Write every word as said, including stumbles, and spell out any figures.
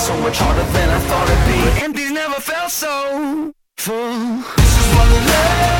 so much harder than I thought it'd be. But empty's never felt so full. This is what love